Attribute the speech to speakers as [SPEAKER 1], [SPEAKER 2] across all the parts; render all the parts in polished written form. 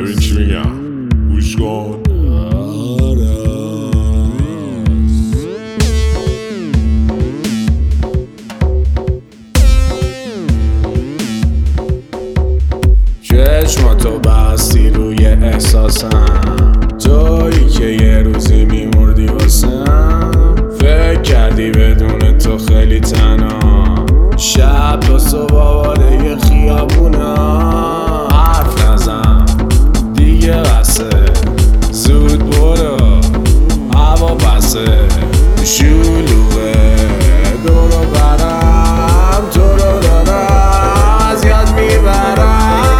[SPEAKER 1] ببین چی میگم، گوش کن.
[SPEAKER 2] چشماتو بستی روی احساسم، تویی که یه روزی میمردی واسم. فکر کردی بدون تو خیلی تنها، شب تا صبح آواره خیابونا. حرف نزن دیگه بسه، زود برو هوا بسه. شلوغه دورو برم، تو رو دارم از یاد میبرم.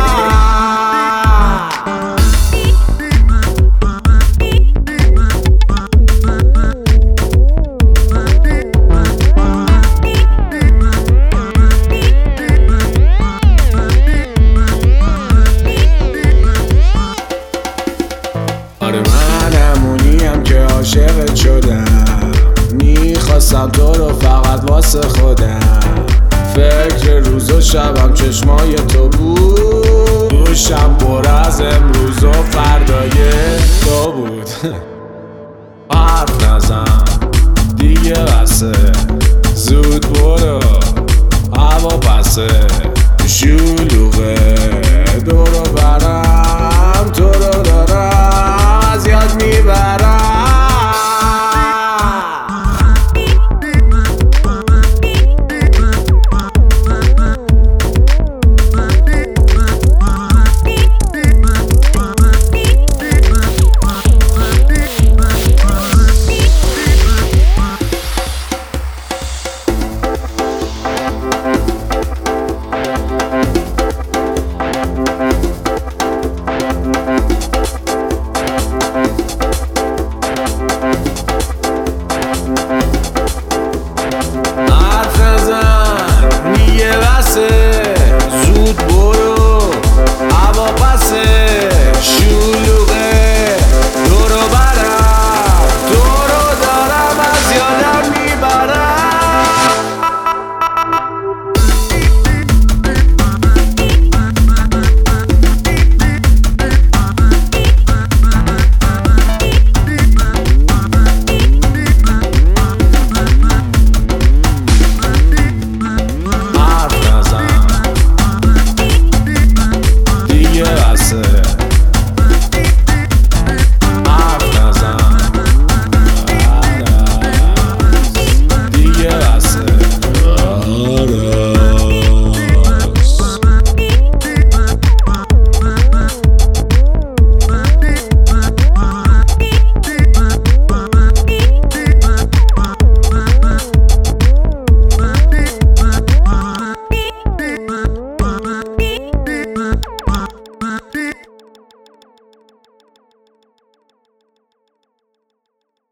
[SPEAKER 2] آره من همونیم که عاشقت شدم، میخواستم تو رو فقط واسه خودم. فکر روز و شبم چشمای تو بود، گوشم پر از امروز و فردای تو بود.